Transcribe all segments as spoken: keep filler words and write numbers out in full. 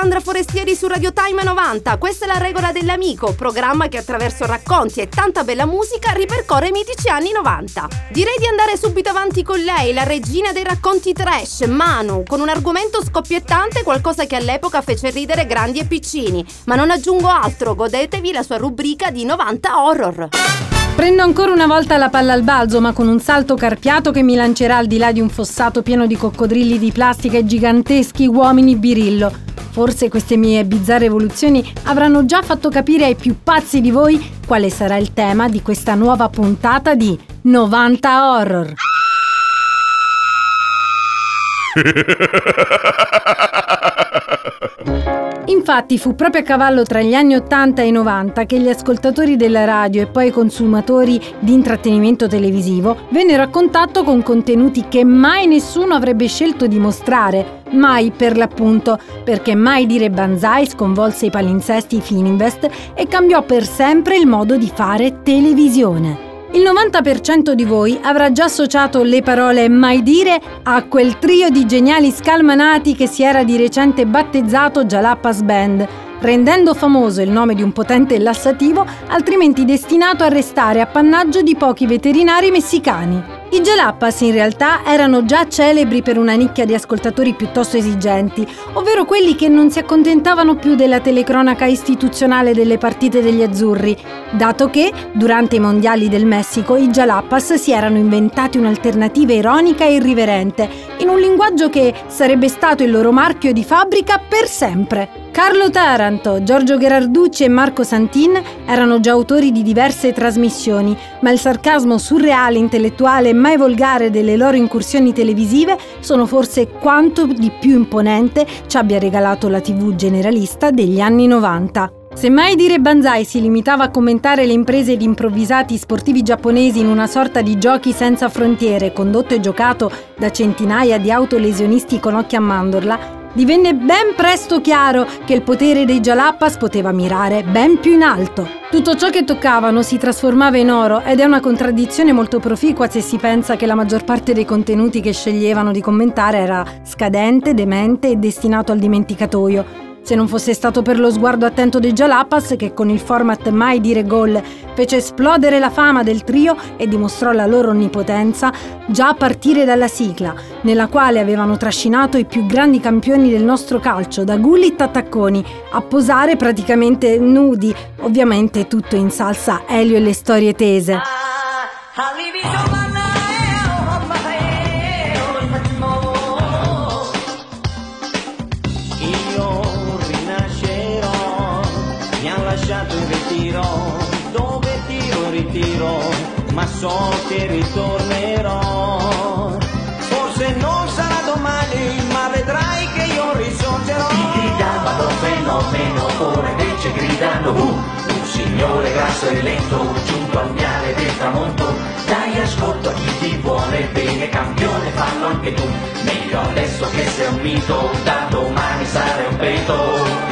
Alessandra Forestieri su Radio Time novanta. Questa è La regola dell'amico, programma che attraverso racconti e tanta bella musica ripercorre i mitici anni novanta. Direi di andare subito avanti con lei, la regina dei racconti trash, Manu, con un argomento scoppiettante, qualcosa che all'epoca fece ridere grandi e piccini. Ma non aggiungo altro, godetevi la sua rubrica di novanta horror. Prendo ancora una volta la palla al balzo, ma con un salto carpiato che mi lancerà al di là di un fossato pieno di coccodrilli di plastica e giganteschi uomini birillo. Forse queste mie bizzarre evoluzioni avranno già fatto capire ai più pazzi di voi quale sarà il tema di questa nuova puntata di novanta horror. Infatti fu proprio a cavallo tra gli anni ottanta e novanta che gli ascoltatori della radio e poi i consumatori di intrattenimento televisivo vennero a contatto con contenuti che mai nessuno avrebbe scelto di mostrare, mai per l'appunto, perché Mai dire banzai sconvolse i palinsesti Fininvest e cambiò per sempre il modo di fare televisione. Il novanta per cento di voi avrà già associato le parole mai dire a quel trio di geniali scalmanati che si era di recente battezzato Jalapas Band, rendendo famoso il nome di un potente lassativo altrimenti destinato a restare appannaggio di pochi veterinari messicani. I Jalapas in realtà erano già celebri per una nicchia di ascoltatori piuttosto esigenti, ovvero quelli che non si accontentavano più della telecronaca istituzionale delle partite degli azzurri, dato che, durante i mondiali del Messico, i Jalapas si erano inventati un'alternativa ironica e irriverente, in un linguaggio che sarebbe stato il loro marchio di fabbrica per sempre. Carlo Taranto, Giorgio Gherarducci e Marco Santin erano già autori di diverse trasmissioni, ma il sarcasmo surreale, intellettuale e mai volgare delle loro incursioni televisive sono forse quanto di più imponente ci abbia regalato la tivù generalista degli anni novanta. Se Mai dire banzai si limitava a commentare le imprese di improvvisati sportivi giapponesi in una sorta di giochi senza frontiere, condotto e giocato da centinaia di autolesionisti con occhi a mandorla, divenne ben presto chiaro che il potere dei Jalapas poteva mirare ben più in alto. Tutto ciò che toccavano si trasformava in oro ed è una contraddizione molto proficua se si pensa che la maggior parte dei contenuti che sceglievano di commentare era scadente, demente e destinato al dimenticatoio. Se non fosse stato per lo sguardo attento dei Jalapas, che con il format Mai dire gol fece esplodere la fama del trio e dimostrò la loro onnipotenza già a partire dalla sigla, nella quale avevano trascinato i più grandi campioni del nostro calcio, da Gullit a Tacconi, a posare praticamente nudi, ovviamente tutto in salsa Elio e le storie tese. In ritiro, dove tiro ritiro, ma so che ritornerò. Forse non sarà domani, ma vedrai che io risorgerò. Ti gridavano fenomeno, ora invece gridano uh, un signore grasso e lento, giunto al viale del tramonto. Dai ascolto a chi ti vuole bene, campione, fallo anche tu. Meglio adesso che sei un mito, da domani sarai un peto.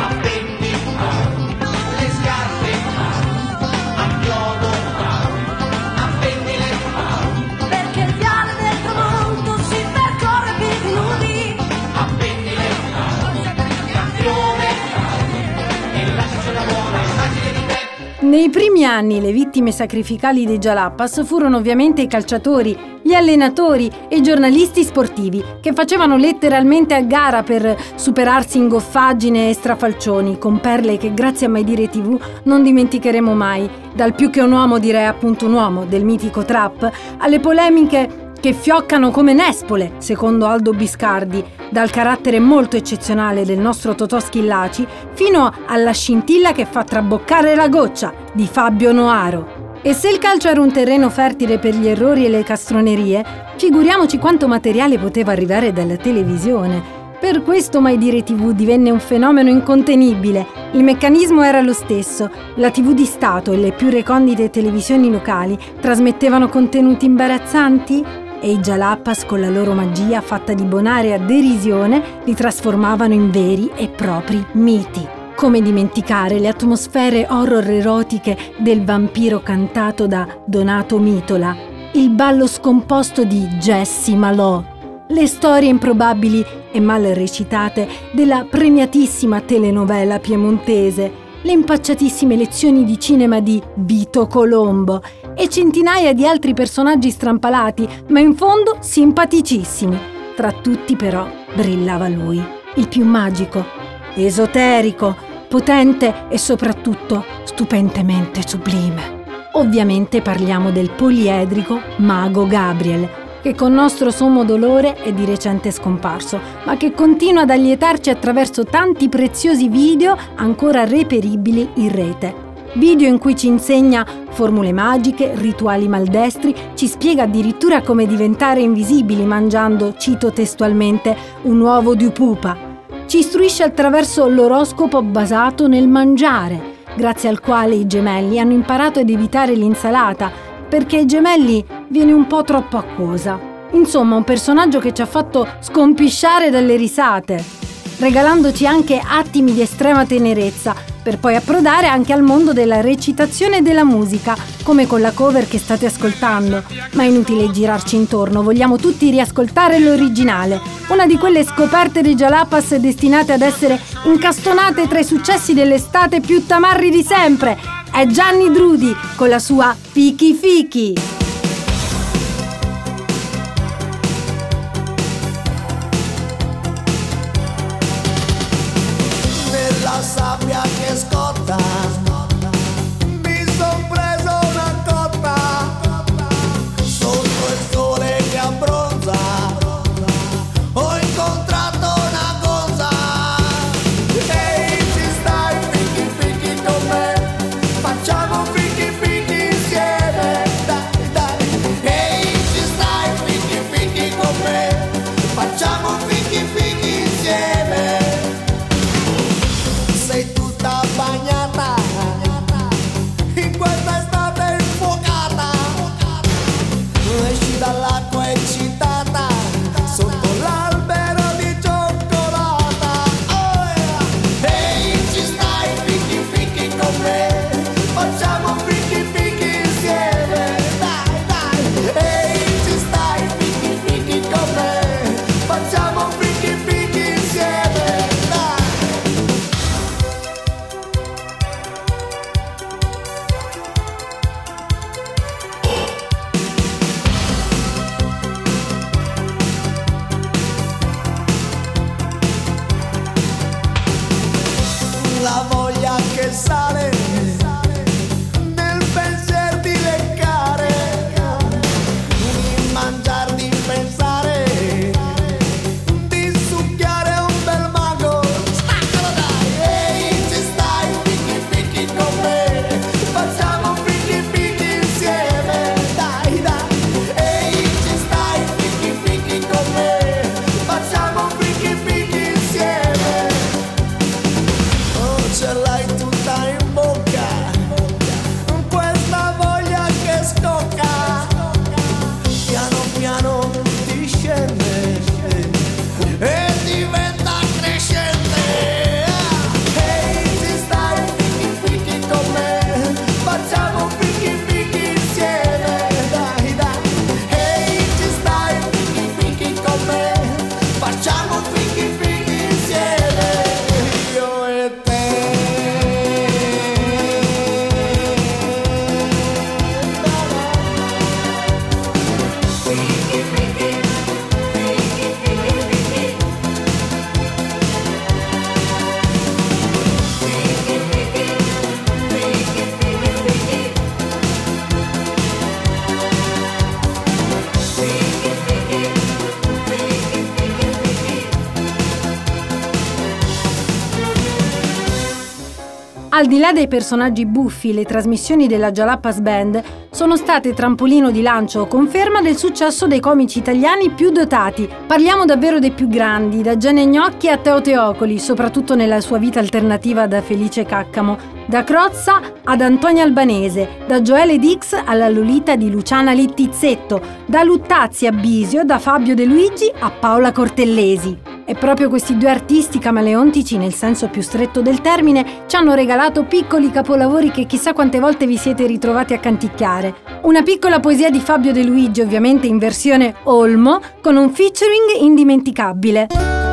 Nei primi anni le vittime sacrificali dei Jalapas furono ovviamente i calciatori, gli allenatori e i giornalisti sportivi, che facevano letteralmente a gara per superarsi in goffaggine e strafalcioni, con perle che grazie a Mai dire tivù non dimenticheremo mai, dal più che un uomo direi appunto un uomo del mitico trap, alle polemiche che fioccano come nespole, secondo Aldo Biscardi, dal carattere molto eccezionale del nostro Totò Schillaci, fino alla scintilla che fa traboccare la goccia di Fabio Noaro. E se il calcio era un terreno fertile per gli errori e le castronerie, figuriamoci quanto materiale poteva arrivare dalla televisione. Per questo Mai dire tivù divenne un fenomeno incontenibile. Il meccanismo era lo stesso. La tivù di Stato e le più recondite televisioni locali trasmettevano contenuti imbarazzanti e i Jalapas, con la loro magia fatta di bonaria derisione, li trasformavano in veri e propri miti. Come dimenticare le atmosfere horror erotiche del vampiro cantato da Donato Mitola, il ballo scomposto di Jessie Malò, le storie improbabili e mal recitate della premiatissima telenovela piemontese, le impacciatissime lezioni di cinema di Vito Colombo e centinaia di altri personaggi strampalati, ma in fondo simpaticissimi. Tra tutti però brillava lui, il più magico, esoterico, potente e soprattutto stupentemente sublime. Ovviamente parliamo del poliedrico mago Gabriel, che con nostro sommo dolore è di recente scomparso, ma che continua ad allietarci attraverso tanti preziosi video ancora reperibili in rete. Video in cui ci insegna formule magiche, rituali maldestri, ci spiega addirittura come diventare invisibili mangiando, cito testualmente, un uovo di pupa. Ci istruisce attraverso l'oroscopo basato nel mangiare, grazie al quale i gemelli hanno imparato ad evitare l'insalata, perché ai gemelli viene un po' troppo acquosa. Insomma, un personaggio che ci ha fatto scompisciare dalle risate, regalandoci anche attimi di estrema tenerezza, per poi approdare anche al mondo della recitazione e della musica, come con la cover che state ascoltando. Ma è inutile girarci intorno, vogliamo tutti riascoltare l'originale, una di quelle scoperte dei Jalapas destinate ad essere incastonate tra i successi dell'estate più tamarri di sempre. È Gianni Drudi con la sua Fichi Fichi. Nella sabbia che scotta mi son preso una cotta, sotto il sole che abbronza ho incontrato una gonza. Ehi, ci stai fichi fichi con me, facciamo fichi fichi insieme, dai dai. Ehi, ci stai fichi fichi con me, facciamo fichi fichi insieme. Sei tutta bagnata in questa estate infuocata, esci dall'acqua eccitata sotto l'albero di cioccolata. Oh yeah. Ehi, ci stai fichi fichi con me, facciamo fichi fichi insieme, dai dai. Ehi, ci stai fichi fichi con me, facciamo fichi fichi insieme, dai. La voglia che sale nel pensier di leccare, di mangiar, di pensare, di succhiare un bel mago. Staccalo dai! Ehi, ci stai fichi fichi con me, facciamo fichi fichi insieme, dai dai. Ehi, ci stai fichi fichi con me, facciamo fichi fichi insieme. Oh, ce l'hai tutta in bocca, questa voglia che scocca, piano piano ti scende e diventa crescente. Ehi, ci stai fichi fichi con me, facciamo fichi fichi insieme, dai dai. Ehi, ci stai fichi fichi con me, facciamo fichi fichi insieme, io e te. Al di là dei personaggi buffi, le trasmissioni della Jalapas Band sono state trampolino di lancio o conferma del successo dei comici italiani più dotati. Parliamo davvero dei più grandi, da Gianni Gnocchi a Teo Teocoli, soprattutto nella sua vita alternativa da Felice Caccamo, da Crozza ad Antonia Albanese, da Joele Dix alla Lolita di Luciana Littizzetto, da Luttazzi a Bisio, da Fabio De Luigi a Paola Cortellesi. E E proprio questi due artisti camaleontici, nel senso più stretto del termine, ci hanno regalato piccoli capolavori che chissà quante volte vi siete ritrovati a canticchiare. Una piccola poesia di Fabio De Luigi, ovviamente in versione Olmo, con un featuring indimenticabile.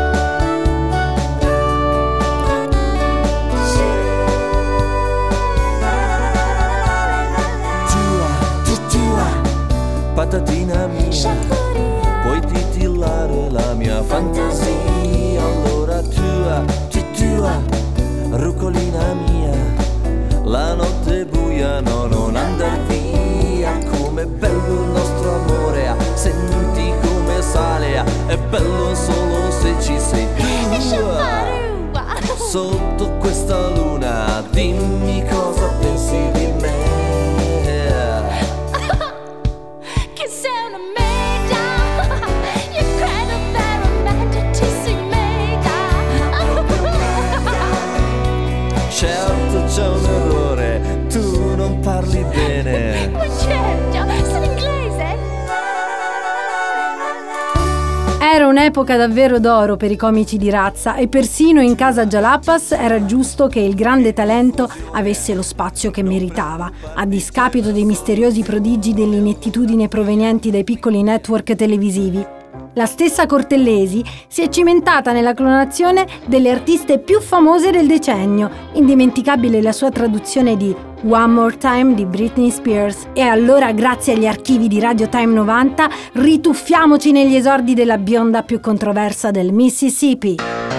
Patatina mia, puoi titillare la mia fantasia. Allora tua, tua, rucolina mia, la notte buia no, non andar via. Com'è bello il nostro amore, senti come sale, è bello solo se ci sei tu. Sotto questa luna, dimmi cosa pensi di me. Certo c'è un errore, tu non parli bene. Ma certo, sono inglese. Era un'epoca davvero d'oro per i comici di razza e persino in casa Jalapas era giusto che il grande talento avesse lo spazio che meritava, a discapito dei misteriosi prodigi dell'inettitudine provenienti dai piccoli network televisivi. La stessa Cortellesi si è cimentata nella clonazione delle artiste più famose del decennio, indimenticabile la sua traduzione di One More Time di Britney Spears. E allora, grazie agli archivi di Radio Time novanta, rituffiamoci negli esordi della bionda più controversa del Mississippi.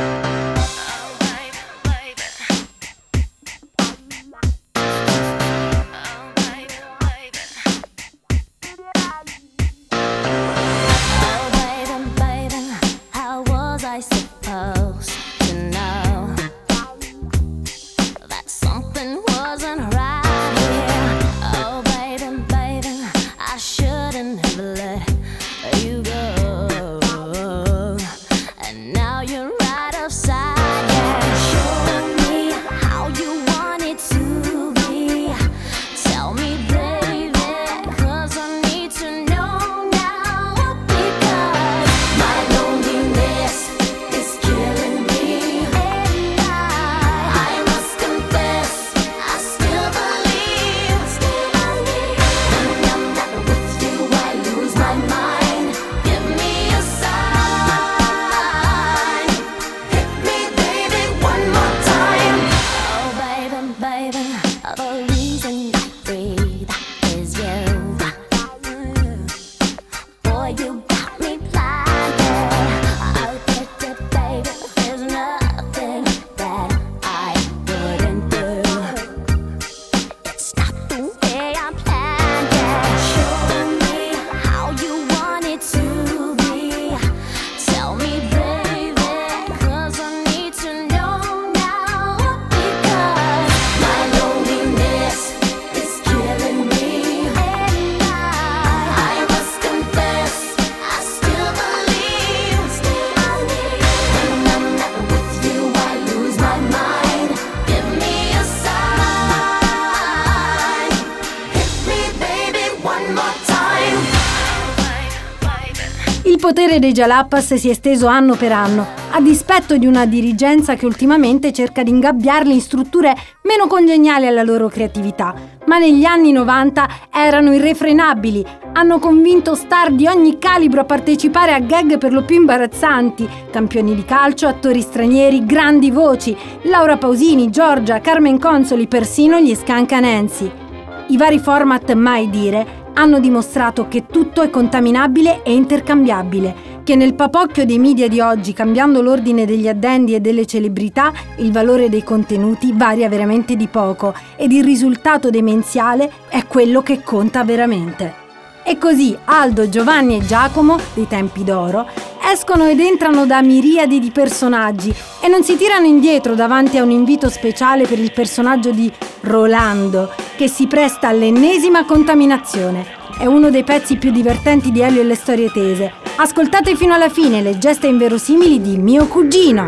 Il potere dei Jalapas si è esteso anno per anno, a dispetto di una dirigenza che ultimamente cerca di ingabbiarli in strutture meno congeniali alla loro creatività. Ma negli anni novanta erano irrefrenabili, hanno convinto star di ogni calibro a partecipare a gag per lo più imbarazzanti, campioni di calcio, attori stranieri, grandi voci, Laura Pausini, Giorgia, Carmen Consoli, persino gli Scancanensi. I vari format Mai Dire hanno dimostrato che tutto è contaminabile e intercambiabile, che nel papocchio dei media di oggi, cambiando l'ordine degli addendi e delle celebrità, il valore dei contenuti varia veramente di poco ed il risultato demenziale è quello che conta veramente. E così Aldo, Giovanni e Giacomo, dei tempi d'oro, escono ed entrano da miriadi di personaggi e non si tirano indietro davanti a un invito speciale per il personaggio di Rolando, che si presta all'ennesima contaminazione. È uno dei pezzi più divertenti di Elio e le storie tese. Ascoltate fino alla fine le gesta inverosimili di mio cugino.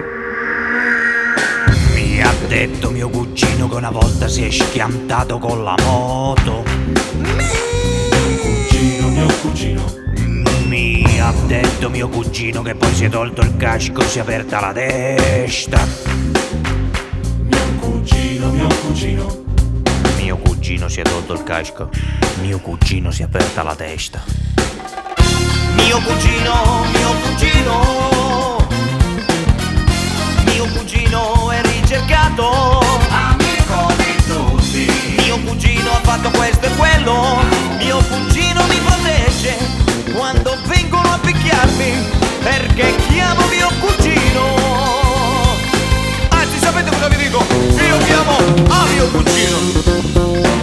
Mi ha detto mio cugino che una volta si è schiantato con la moto. Mio cugino, mio cugino. Mi ha detto mio mio cugino che poi si è tolto il casco, si è aperta la testa. Mio cugino, mio cugino. Mio cugino si è tolto il casco, mio cugino si è aperta la testa. Mio cugino, mio cugino, mio cugino è ricercato, Amico di tutti. mio cugino ha fatto questo e quello, mio cugino mi protegge quando vengono a picchiarmi, perché chiamo mio cugino. Anzi, sapete cosa vi dico? Io chiamo a mio cugino.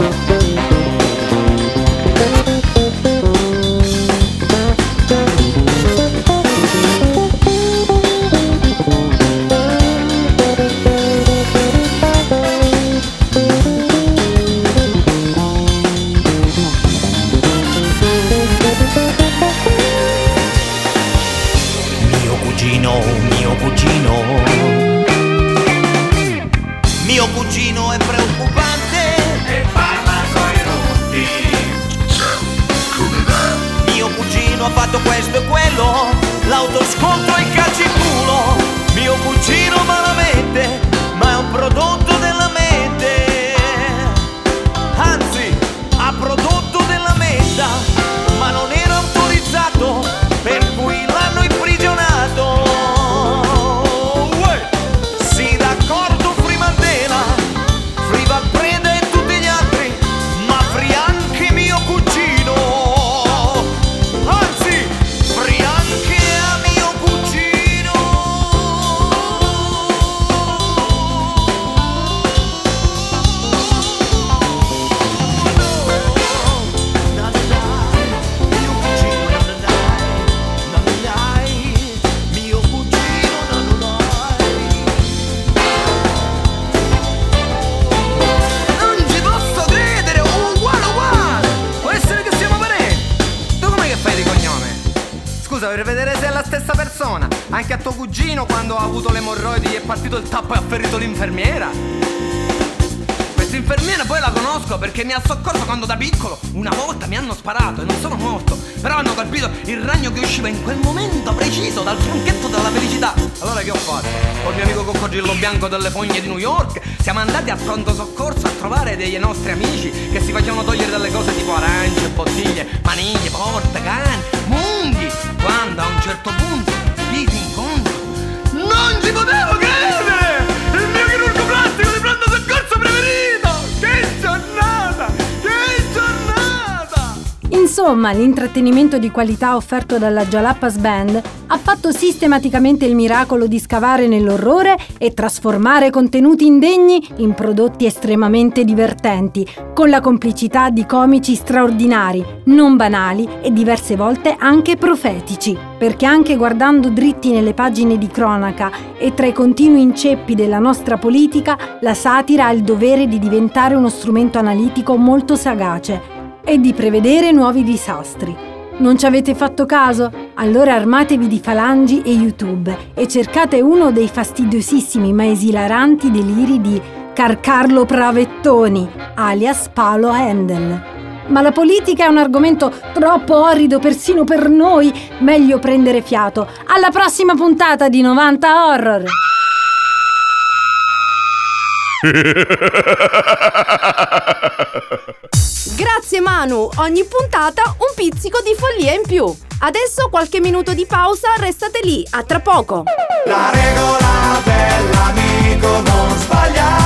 Mio cugino, mio cugino è preoccupante E parla coi rutti. mio cugino ha fatto questo e quello, l'autoscontro e il calcio in culo, mio cugino malamente, ma è un prodotto della mente, anzi ha prodotto della menta, ma non era autorizzato, per cui l'hanno imprigionato. Sì, d'accordo, Free Mandela, Free Valpreda e tutti gli altri, ma free anche mio cugino, anzi free anche a mio cugino. Na na na, mio cugino, na na na, na na na, mio cugino, na na na. Non ci posso credere, uguale uguale. Può essere che siamo parenti. Tu com'è che fai di cognome? Scusa, per vedere se è la stessa persona. Anche a tuo cugino, quando ha avuto le emorroidi, gli è partito il tappo e ha ferito l'infermiera. Questa infermiera poi la conosco perché mi ha soccorso quando da piccolo una volta mi hanno sparato e non sono morto, però hanno colpito il ragno che usciva in quel momento preciso dal tronchetto della felicità. Allora che ho fatto? Col mio amico coccodrillo bianco delle fogne di New York siamo andati a pronto soccorso a trovare dei nostri amici che si facevano togliere delle cose tipo arance, bottiglie, maniglie, porte, cani, munghi, quando a un certo punto lì ti incontro. Non ci potevo credere! Il mio chirurgo plastico di pronto soccorso preferito! Che giornata! Che giornata! Insomma, l'intrattenimento di qualità offerto dalla Jalapas Band ha fatto sistematicamente il miracolo di scavare nell'orrore e trasformare contenuti indegni in prodotti estremamente divertenti, con la complicità di comici straordinari, non banali e diverse volte anche profetici. Perché anche guardando dritti nelle pagine di cronaca e tra i continui inceppi della nostra politica, la satira ha il dovere di diventare uno strumento analitico molto sagace e di prevedere nuovi disastri. Non ci avete fatto caso? Allora armatevi di falangi e YouTube e cercate uno dei fastidiosissimi ma esilaranti deliri di Carcarlo Pravettoni, alias Paolo Handel. Ma la politica è un argomento troppo orrido persino per noi, meglio prendere fiato. Alla prossima puntata di novanta Horror! Grazie Manu, ogni puntata un pizzico di follia in più. Adesso qualche minuto di pausa, restate lì, a tra poco. La regola dell'amico non sbaglia.